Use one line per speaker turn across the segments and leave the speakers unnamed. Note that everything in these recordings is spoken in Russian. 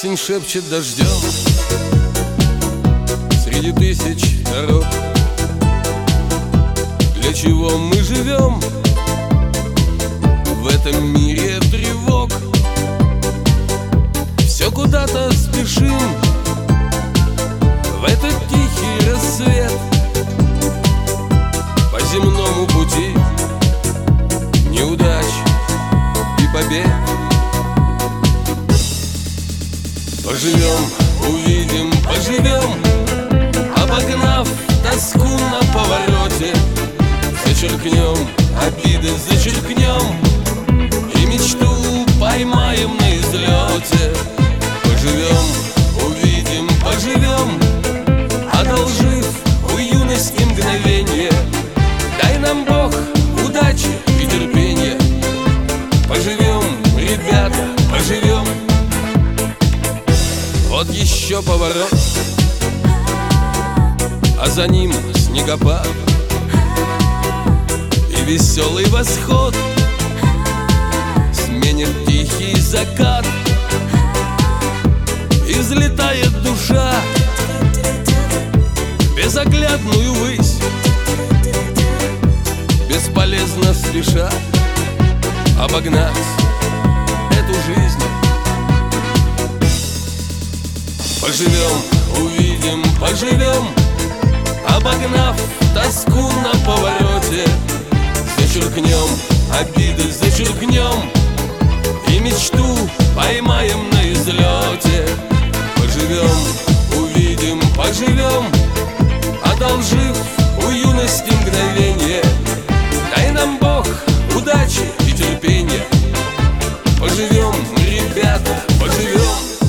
Осень шепчет дождем среди тысяч дорог. Для чего мы живем в этом мире тревог? Все куда-то спешим в этот тихий рассвет. По земному пути неудач и побед. Поживем, увидим, поживем, обогнав тоску на повороте. Зачеркнем обиды, зачеркнем, и мечту поймаем на излете. Поживем, увидим, поживем, одолжив у юности мгновенье. Дай нам Бог удачи и терпения. Поживем, ребята, поживем. Вот еще поворот, а за ним снегопад и веселый восход сменит тихий закат. И взлетает душа в безоглядную высь, бесполезно спеша обогнать эту жизнь. Поживем, увидим, поживем, обогнав тоску на повороте. Зачеркнем обиды, зачеркнем, и мечту поймаем на излете. Поживем, увидим, поживем, одолжив у юности мгновенье. Дай нам Бог удачи и терпения. Поживем, ребята, поживем.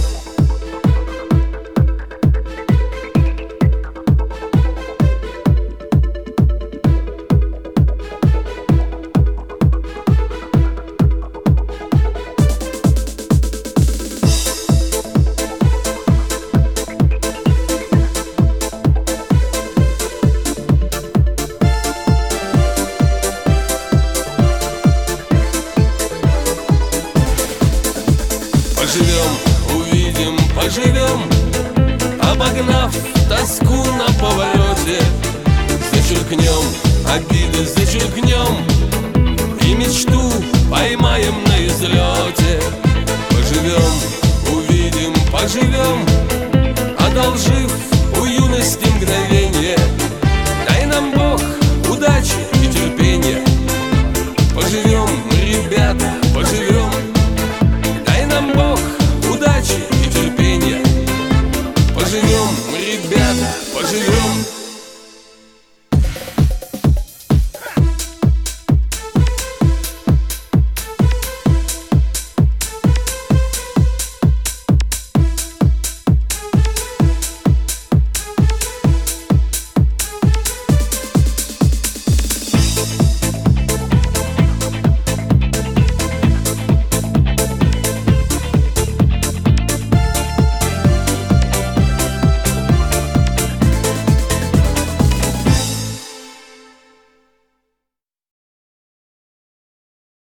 Поживем, увидим, поживем, обогнав тоску на повороте. Зачеркнем обиды, зачеркнем, и мечту поймаем на излете. Поживем, увидим, поживем, одолжив у юности